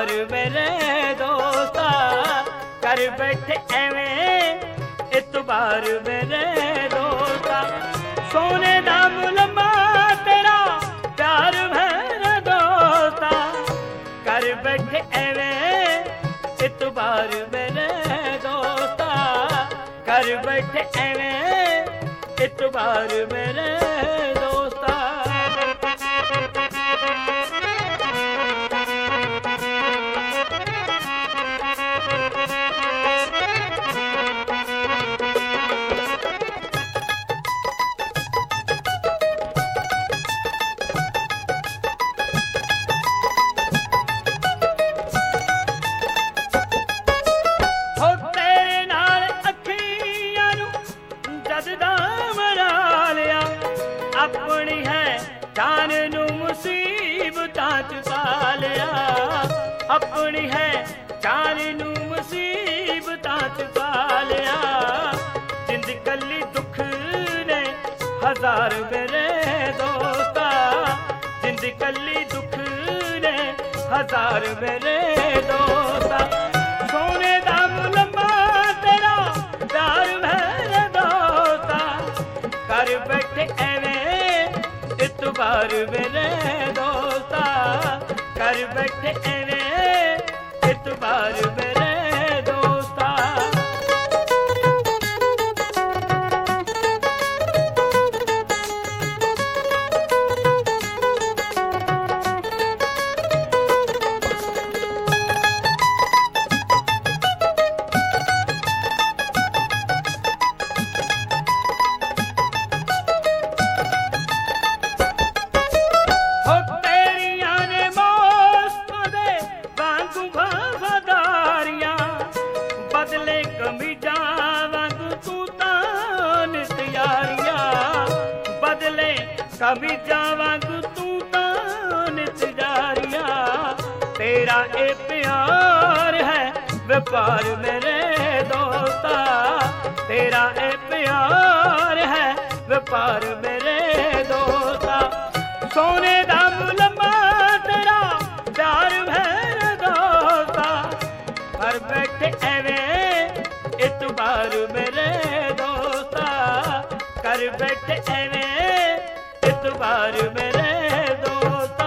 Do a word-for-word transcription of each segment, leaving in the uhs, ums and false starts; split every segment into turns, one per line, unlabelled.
इतबार मेरे दोस्ता, कर बैठे एवें इतबार मेरे दोस्ता। सोने दा मुलमा तेरा प्यार मेरे दोस्ता, कर बैठे एवें इतबार मेरे दोस्ता, कर बैठे एवें इतबार मेरे दोस्ता। अपनी है जान नू मुसीबतां च पा लिया, अपनी है जान नू मुसीबतां च पा लिया। जिंद कली दुख ने हजार मेरे दोस्ता, जिंद कली दुख ने हजार मेरे दोस्ता। सोने दा मुलमा तेरा प्यार मेरे दोस्ता, कर बैठे एवें इतबार मेरे दोस्ता, कर बैठे एवें इतबार मेरे दोस्ता। कभी जावांगू तू तान तिजारिया, तेरा ए प्यार है व्यापार मेरे दोस्ता, तेरा ए प्यार है व्यापार मेरे दोस्ता। सोने दा मुलमा तेरा प्यार मेरे दोस्ता, कर बैठे एवें इतबार मेरे दोस्ता, कर बैठे एवें इतबार मेरे दोस्ता।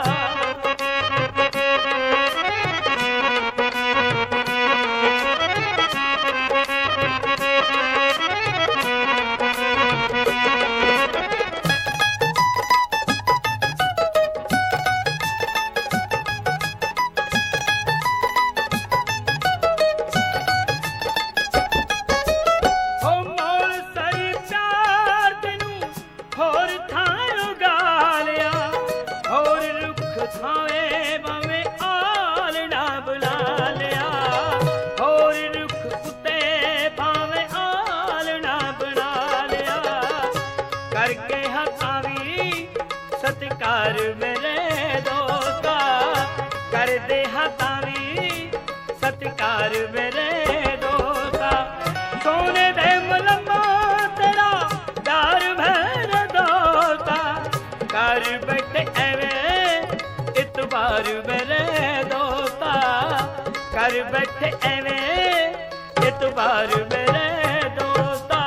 करके हथावी सत्कार मेरे दोस्ता, कर दे हथावी सत्कार मेरे दोस्ता। सोने दे मुलमा तेरा प्यार मेरे दोस्ता, कर बैठे एवें इतबार मेरे दोस्ता, कर बैठे एवें इतबार मेरे दोस्ता।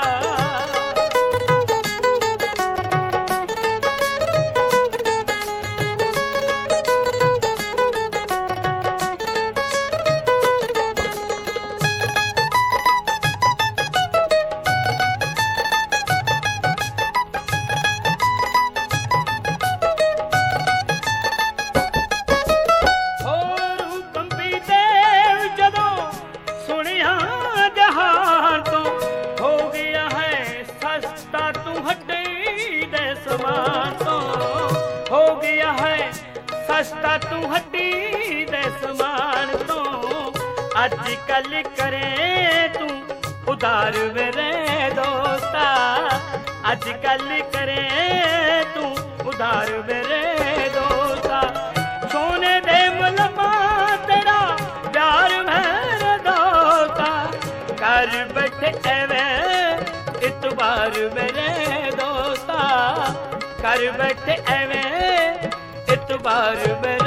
सस्ता तू हड्डी दे समान तो, अज कल करे तू उधार मेरे दोस्ता, अज कल करे तू उधार मेरे दोस्ता। सोने दे मुलमा तेरा प्यार मेरे दोस्ता, कर बैठे एवें इतबार मेरे दोस्ता, कर बैठे एवें इतबार में